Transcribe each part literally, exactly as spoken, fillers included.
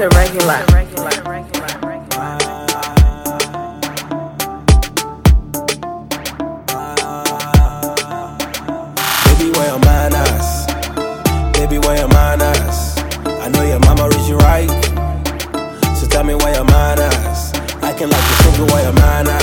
to regular. Baby, where your manners? Baby, where your manners? I know your mama raised you right, so tell me where your manners. I can like you single, where your manner?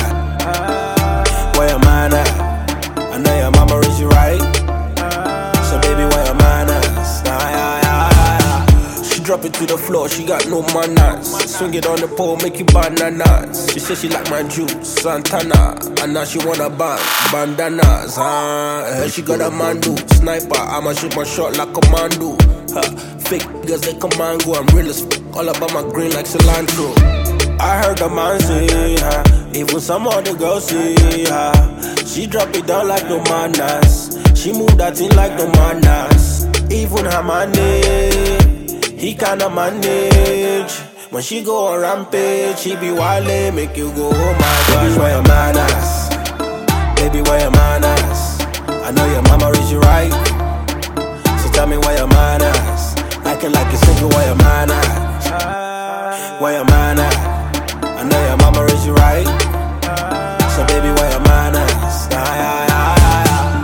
Where your manner? I know your mama raised you right, so baby, where your manners? Nah, yeah, yeah, yeah. She drop it to the floor, she got no manners. Swing it on the pole, make you bananas. She said she like my juice, Santana, and now she wanna bang bandanas. Huh? I heard she got a mandu sniper. I'ma shoot my shot like a mandu. Huh. Fake girls they command go. I'm real as f***, all about my green like cilantro. I heard the man say, huh? Even some other girls say, huh? She drop it down like no manners. She move that thing like no manners. Even her money, he kinda manage. When she go on rampage, she be wildin', make you go, oh my gosh, where your manners? Baby, where your manners? I know your mama raised you right, so tell me where your manners. Acting like you're single, where your manners? Where your manners? I know your mama raised you right, so baby, where your manners? Yeah, yeah, yeah,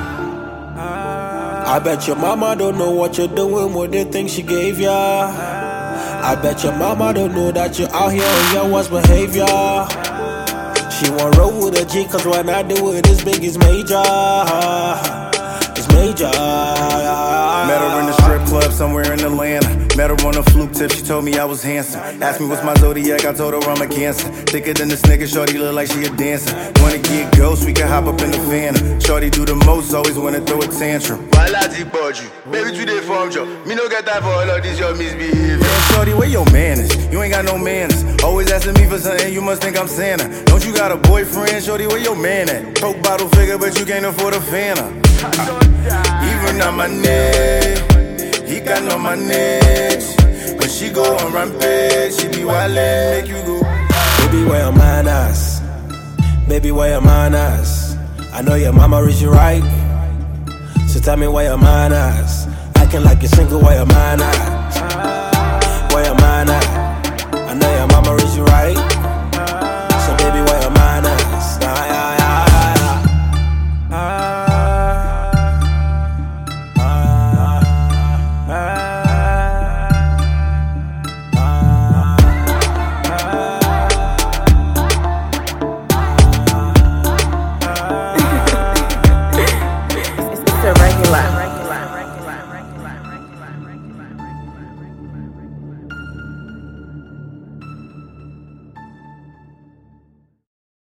yeah. I bet your mama don't know what you're doing, what they think she gave ya. I bet your mama don't know that you're out here on your worst behavior. She won't roll with a G, cause when I do it, it's big, it's major. It's major. Met her in the strip club somewhere in Atlanta. Met her on a fluke tip, she told me I was handsome. Asked me what's my zodiac, I told her I'm a Cancer. Thicker than this nigga, shorty look like she a dancer. Wanna get ghost, we can hop up in the Phantom. Shorty do the most, always wanna throw a tantrum. Baby, today form job. Me no get time for all of this, your misbehavior. Man, shorty, where your manners? You ain't got no manners. Always asking me for something, you must think I'm Santa. Don't you got a boyfriend, shorty, where your man at? Coke bottle figure, but you can't afford a Fanta. Even on my neck, he got no my neck. When she go on rampage, she be wildin', make you go. Baby, where your manners? Baby, where your manners? I know your mama raised you right, so tell me where your manners. Acting like you're single, where your manners?